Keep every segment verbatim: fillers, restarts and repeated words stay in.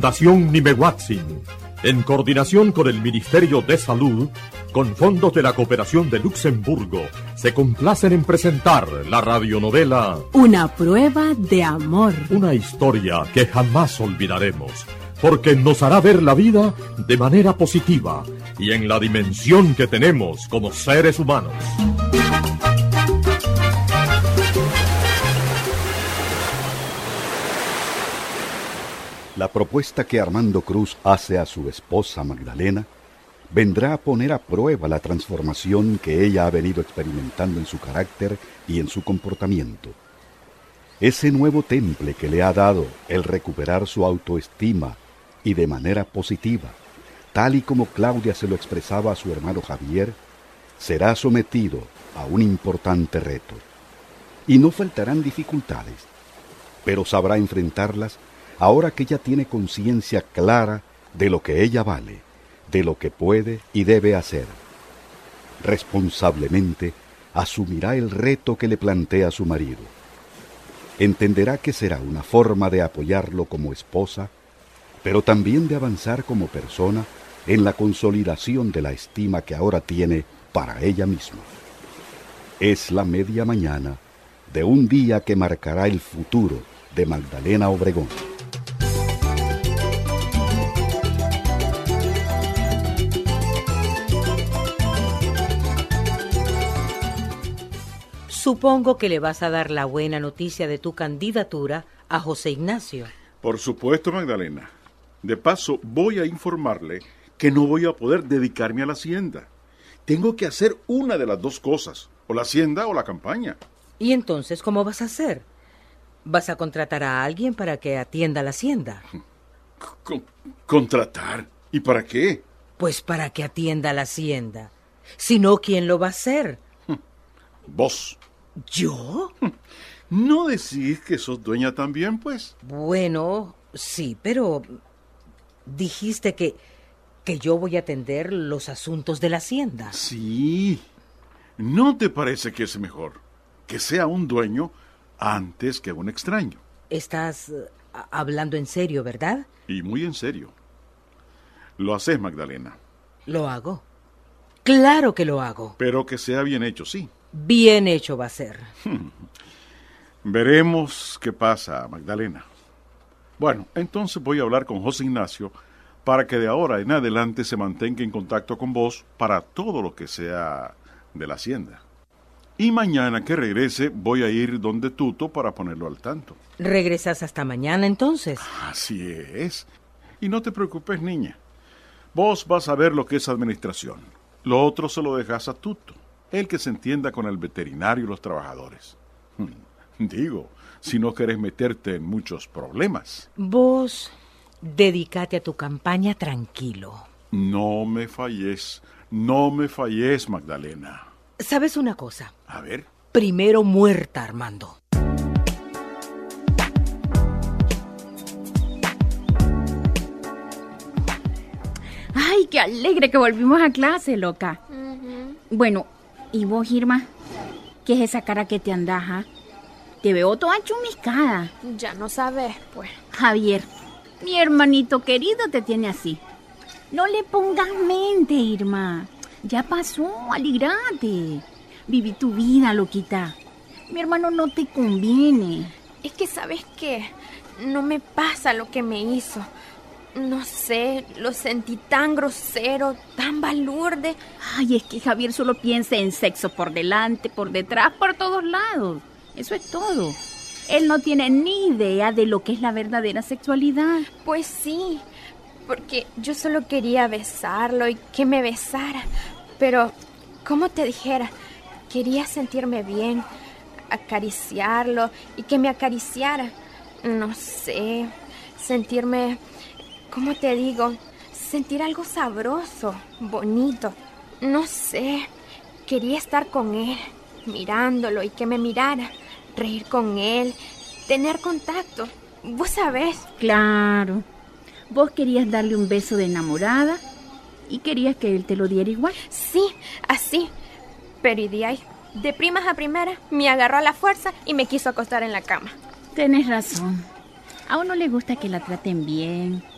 Fundación Nimehuatzin, en coordinación con el Ministerio de Salud, con fondos de la Cooperación de Luxemburgo, se complacen en presentar la radionovela Una prueba de amor. Una historia que jamás olvidaremos, porque nos hará ver la vida de manera positiva y en la dimensión que tenemos como seres humanos. La propuesta que Armando Cruz hace a su esposa Magdalena vendrá a poner a prueba la transformación que ella ha venido experimentando en su carácter y en su comportamiento. Ese nuevo temple que le ha dado el recuperar su autoestima y de manera positiva, tal y como Claudia se lo expresaba a su hermano Javier, será sometido a un importante reto. Y no faltarán dificultades, pero sabrá enfrentarlas ahora que ella tiene conciencia clara de lo que ella vale, de lo que puede y debe hacer. Responsablemente asumirá el reto que le plantea su marido. Entenderá que será una forma de apoyarlo como esposa, pero también de avanzar como persona en la consolidación de la estima que ahora tiene para ella misma. Es la media mañana de un día que marcará el futuro de Magdalena Obregón. Supongo que le vas a dar la buena noticia de tu candidatura a José Ignacio. Por supuesto, Magdalena. De paso, voy a informarle que no voy a poder dedicarme a la hacienda. Tengo que hacer una de las dos cosas, o la hacienda o la campaña. ¿Y entonces cómo vas a hacer? ¿Vas a contratar a alguien para que atienda la hacienda? Con- ¿Contratar? ¿Y para qué? Pues para que atienda la hacienda. Si no, ¿quién lo va a hacer? Vos. ¿Yo? ¿No decís que sos dueña también, pues? Bueno, sí, pero dijiste que, que yo voy a atender los asuntos de la hacienda. Sí. ¿No te parece que es mejor que sea un dueño antes que un extraño? Estás eh, hablando en serio, ¿verdad? Y muy en serio. Lo haces, Magdalena. Lo hago. Claro que lo hago. Pero que sea bien hecho, sí. Bien hecho va a ser. Veremos qué pasa, Magdalena. Bueno, entonces voy a hablar con José Ignacio para que de ahora en adelante se mantenga en contacto con vos para todo lo que sea de la hacienda. Y mañana que regrese voy a ir donde Tuto para ponerlo al tanto. ¿Regresas hasta mañana entonces? Así es. Y no te preocupes, niña. Vos vas a ver lo que es administración. Lo otro se lo dejas a Tuto, el que se entienda con el veterinario y los trabajadores. Digo, si no querés meterte en muchos problemas. Vos dedícate a tu campaña tranquilo. No me falles, no me falles, Magdalena. ¿Sabes una cosa? A ver. Primero muerta, Armando. Ay, qué alegre que volvimos a clase, loca. Uh-huh. Bueno, ¿y vos, Irma? ¿Qué es esa cara que te andaja? Te veo toda chumiscada. Ya no sabes, pues. Javier, mi hermanito querido te tiene así. No le pongas mente, Irma. Ya pasó, alegrate. Viví tu vida, loquita. Mi hermano no te conviene. Es que, ¿sabes qué? No me pasa lo que me hizo. No sé, lo sentí tan grosero, tan balurde. Ay, es que Javier solo piensa en sexo por delante, por detrás, por todos lados. Eso es todo. Él no tiene ni idea de lo que es la verdadera sexualidad. Pues sí, porque yo solo quería besarlo y que me besara. Pero, ¿cómo te dijera? Quería sentirme bien, acariciarlo y que me acariciara. No sé, sentirme... ¿Cómo te digo? Sentir algo sabroso, bonito. No sé, quería estar con él, mirándolo y que me mirara, reír con él, tener contacto. ¿Vos sabés? Claro. Vos querías darle un beso de enamorada y querías que él te lo diera igual. Sí, así. Pero y de ahí, de primas a primera, me agarró a la fuerza y me quiso acostar en la cama. Tenés razón. A uno le gusta que la traten bien,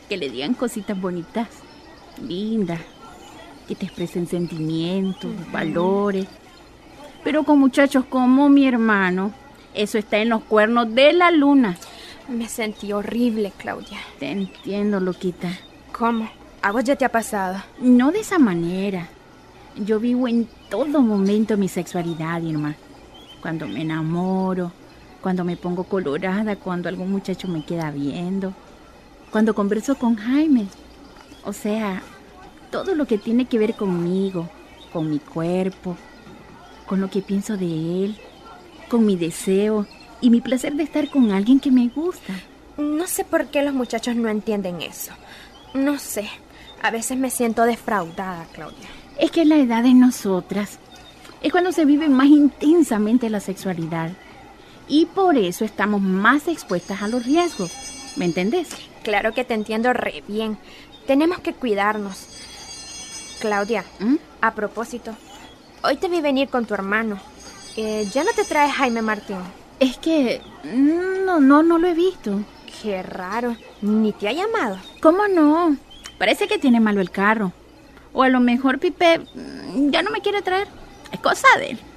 que le digan cositas bonitas, lindas, que te expresen sentimientos, uh-huh. valores. Pero con muchachos como mi hermano, eso está en los cuernos de la luna. Me sentí horrible, Claudia. Te entiendo, loquita. ¿Cómo? ¿A vos ya te ha pasado? No de esa manera. Yo vivo en todo momento mi sexualidad, Irma. Cuando me enamoro, cuando me pongo colorada, cuando algún muchacho me queda viendo, cuando converso con Jaime. O sea, todo lo que tiene que ver conmigo, con mi cuerpo, con lo que pienso de él, con mi deseo y mi placer de estar con alguien que me gusta. No sé por qué los muchachos no entienden eso. No sé. A veces me siento defraudada, Claudia. Es que la edad de nosotras es cuando se vive más intensamente la sexualidad. Y por eso estamos más expuestas a los riesgos. ¿Me entendés? Claro que te entiendo re bien. Tenemos que cuidarnos. Claudia, ¿Mm? A propósito, hoy te vi venir con tu hermano. Eh, ¿Ya no te traes Jaime Martín? Es que no, no, no lo he visto. Qué raro. ¿Ni te ha llamado? ¿Cómo no? Parece que tiene malo el carro. O a lo mejor Pipe ya no me quiere traer. Es cosa de él.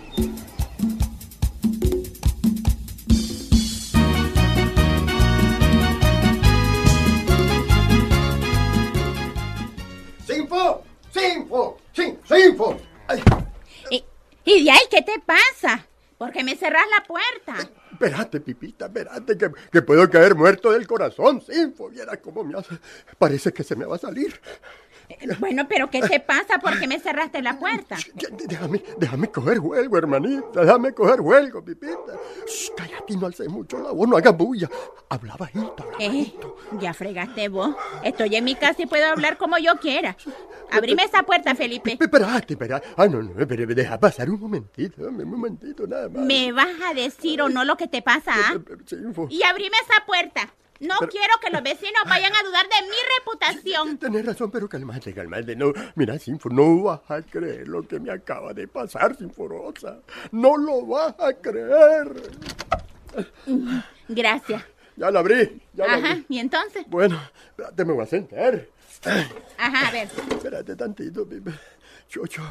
¡Sinfo! ¡Sinfo! ¡Sin! ¡Sinfo! Ay. ¿Y, y de ahí qué te pasa? ¿Por qué me cerrás la puerta? Espérate, Pipita, espérate, que, que puedo caer muerto del corazón, Sinfo. Viera cómo me hace. Parece que se me va a salir. Bueno, pero ¿qué te pasa? ¿Por qué me cerraste la puerta? Déjame, déjame coger huelgo, hermanita. Déjame coger huelgo, Pipita. Shh, cállate, no alces mucho la voz, no hagas bulla. Habla bajito, habla eh, bajito. Ya fregaste vos. Estoy en mi casa y puedo hablar como yo quiera. Abrime esa puerta, Felipe. Espérate, espérate. Ah, no, no, pero deja pasar un momentito, un momentito, nada más. ¿Me vas a decir o no lo que te pasa, ah? Sinfo. Y abrime esa puerta. No pero, quiero que los vecinos vayan a dudar de mi reputación. Tenés razón, pero calmate, calmate. No, mira, Sinfo, no vas a creer lo que me acaba de pasar, Sinforosa. No lo vas a creer. Gracias. Ya la abrí, ya la Ajá, abrí. ¿y entonces? Bueno, espérate, me voy a sentar. Ajá, a ver. Espérate tantito, Pipe. Chocho.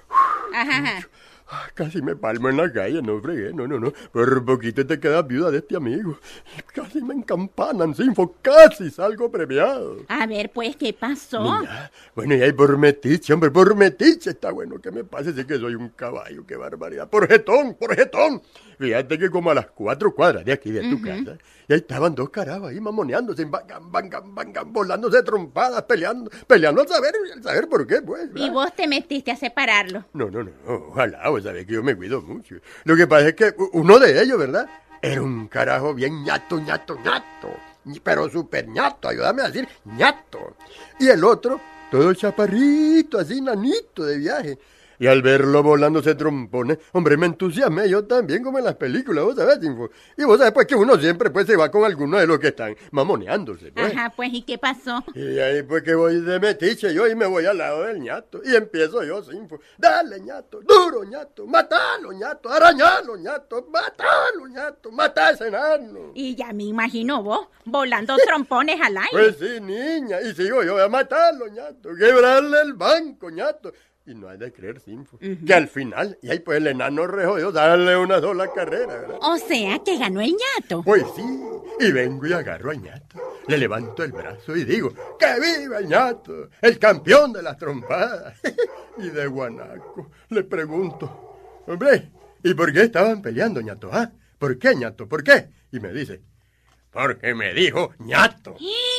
Ajá, ajá. Casi me palmo en la calle, no fregué, no, no, no. Por poquito te quedas viuda de este amigo. Casi me encampanan, Sinfo, casi salgo premiado. A ver, pues, ¿qué pasó? Niña, bueno, y ahí por metiche, hombre, por metiche está bueno que me pase, sí que soy un caballo, qué barbaridad. Por jetón, por jetón. Fíjate que como a las cuatro cuadras de aquí de tu uh-huh. casa, y ahí estaban dos carabas ahí mamoneándose, bangam, bangam, bangam, volándose trompadas, peleando, peleando al saber, al saber por qué, pues. ¿verdad? ¿Y vos te metiste a separarlo? No, no, no, ojalá, vos sabés que yo me cuido mucho. Lo que pasa es que uno de ellos, ¿verdad? Era un carajo bien ñato, ñato, ñato, pero súper ñato, ayúdame a decir ñato. Y el otro, todo chaparrito, así nanito de viaje. Y al verlo volándose trompones, hombre, me entusiasmé yo también, como en las películas, vos sabés, Sinfo. Y vos sabés, pues, que uno siempre, pues, se va con alguno de los que están mamoneándose, pues. Ajá, pues, ¿y qué pasó? Y ahí, pues, que voy de metiche yo y me voy al lado del ñato. Y empiezo yo, Sinfo. Dale, ñato, duro, ñato, matalo, ñato, arañalo, ñato, matalo, ñato, mata a ese enano. Y ya me imagino vos, volando trompones al aire. Pues sí, niña, y sigo yo a matarlo, ñato, quebrarle el banco, ñato. Y no hay de creer, Sinfo, uh-huh. que al final, y ahí pues el enano rejodió darle una sola carrera, ¿verdad? O sea, que ganó el ñato. Pues sí, y vengo y agarro al ñato, le levanto el brazo y digo, ¡que viva el ñato, el campeón de las trompadas! Y de guanaco le pregunto, hombre, ¿y por qué estaban peleando, ñato? ¿Ah? ¿Por qué, ñato? ¿Por qué? Y me dice, porque me dijo ñato.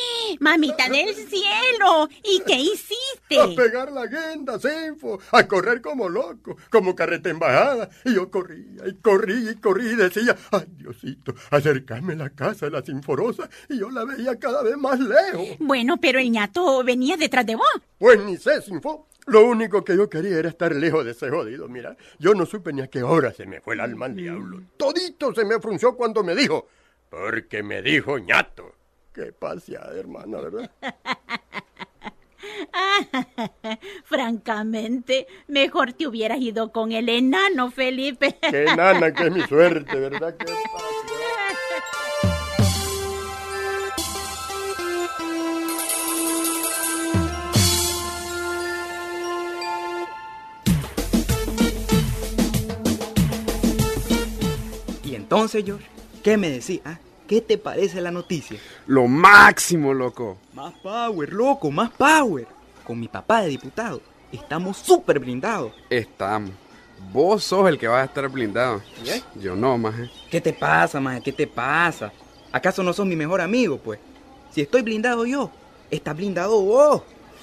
¡Mamita del cielo! ¿Y qué hiciste? A pegar la guinda, Sinfo, a correr como loco, como carreta embajada. Y yo corría, y corría, y corría, y decía, ay, Diosito, acercarme a la casa de la Sinforosa, y yo la veía cada vez más lejos. Bueno, pero el ñato venía detrás de vos. Pues ni sé, Sinfo. Lo único que yo quería era estar lejos de ese jodido. Mira, yo no supe ni a qué hora se me fue el alma al diablo. Todito se me frunció cuando me dijo, porque me dijo ñato. Qué paseada, hermana, ¿verdad? Francamente, mejor te hubieras ido con el enano, Felipe. Qué enana, que es mi suerte, ¿verdad? Qué paseada. Entonces, George, ¿qué me decís? ¿Ah? ¿Qué te parece la noticia? Lo máximo, loco. Más power, loco, más power. Con mi papá de diputado, estamos súper blindados. Estamos. Vos sos el que vas a estar blindado. ¿Eh? Yo no, maje. ¿Qué te pasa, maje? ¿Qué te pasa? ¿Acaso no sos mi mejor amigo, pues? Si estoy blindado yo, estás blindado vos.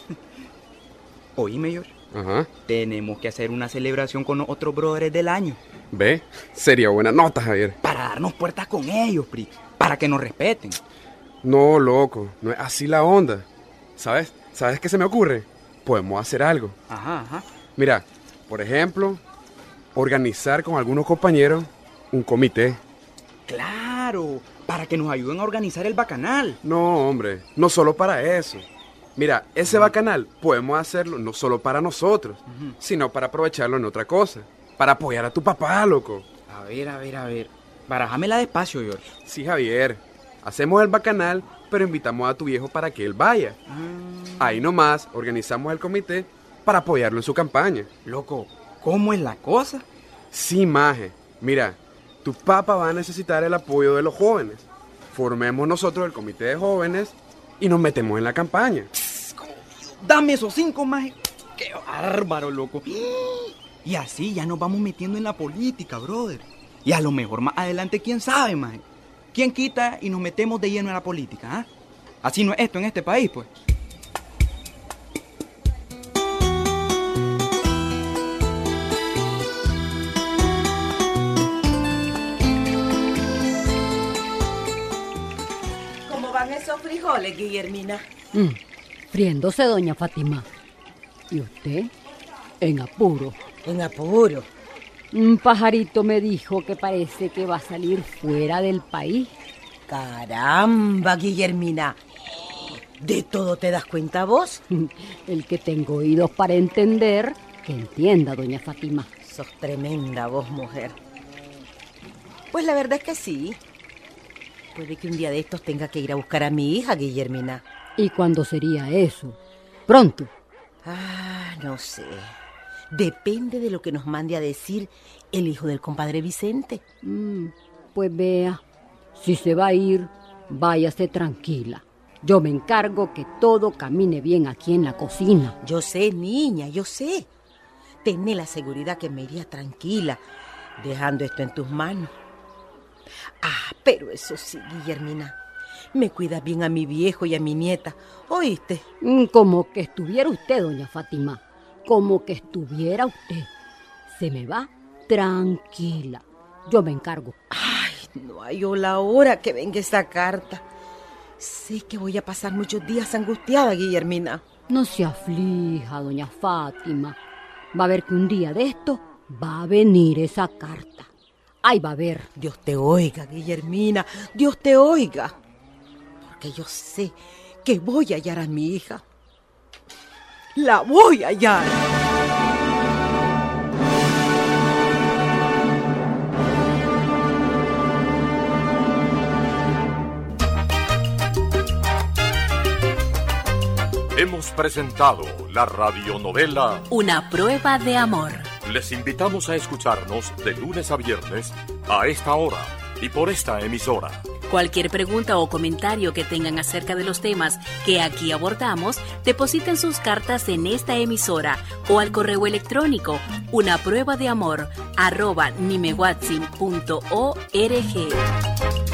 Oíme, George. Ajá. Tenemos que hacer una celebración con los otros brothers del año. Ve, sería buena nota, Javier. Para darnos puertas con ellos, Pri. Para que nos respeten. No, loco, no es así la onda. ¿Sabes? ¿Sabes qué se me ocurre? Podemos hacer algo. Ajá, ajá. Mira, por ejemplo, organizar con algunos compañeros un comité. Claro, para que nos ayuden a organizar el bacanal. No, hombre, no solo para eso. Mira, ese bacanal podemos hacerlo no solo para nosotros, uh-huh. sino para aprovecharlo en otra cosa. Para apoyar a tu papá, loco. A ver, a ver, a ver. Barajámela despacio, George. Sí, Javier. Hacemos el bacanal, pero invitamos a tu viejo para que él vaya. Ah. Ahí nomás organizamos el comité para apoyarlo en su campaña. Loco, ¿cómo es la cosa? Sí, maje. Mira, tu papá va a necesitar el apoyo de los jóvenes. Formemos nosotros el comité de jóvenes y nos metemos en la campaña. Dame esos cinco, maje. ¡Qué bárbaro, loco! Y así ya nos vamos metiendo en la política, brother. Y a lo mejor más adelante, quién sabe, maje. ¿Quién quita y nos metemos de lleno en la política, ah? Así no es esto en este país, pues. ¿Cómo van esos frijoles, Guillermina? Mm, friéndose, doña Fátima. ¿Y usted? En apuro. En apuro. Un pajarito me dijo que parece que va a salir fuera del país. Caramba, Guillermina. ¿De todo te das cuenta vos? El que tengo oídos para entender, que entienda, doña Fátima. Sos tremenda vos, mujer. Pues la verdad es que sí. Puede que un día de estos tenga que ir a buscar a mi hija, Guillermina. ¿Y cuándo sería eso? ¿Pronto? Ah, no sé. Depende de lo que nos mande a decir el hijo del compadre Vicente. Mm, pues vea, si se va a ir, váyase tranquila. Yo me encargo que todo camine bien aquí en la cocina. Yo sé, niña, yo sé. Tené la seguridad que me iría tranquila, dejando esto en tus manos. Ah, pero eso sí, Guillermina, me cuidas bien a mi viejo y a mi nieta, ¿oíste? Mm, como que estuviera usted, doña Fátima. Como que estuviera usted. Se me va tranquila. Yo me encargo. Ay, no hay la hora que venga esa carta. Sé que voy a pasar muchos días angustiada, Guillermina. No se aflija, doña Fátima. Va a ver que un día de esto va a venir esa carta. Ay, va a ver. Dios te oiga, Guillermina. Dios te oiga. Porque yo sé que voy a hallar a mi hija. ¡La voy a hallar! Hemos presentado la radionovela Una prueba de amor. Les invitamos a escucharnos de lunes a viernes a esta hora y por esta emisora. Cualquier pregunta o comentario que tengan acerca de los temas que aquí abordamos, depositen sus cartas en esta emisora o al correo electrónico una prueba de amor arroba nimewatsin punto org.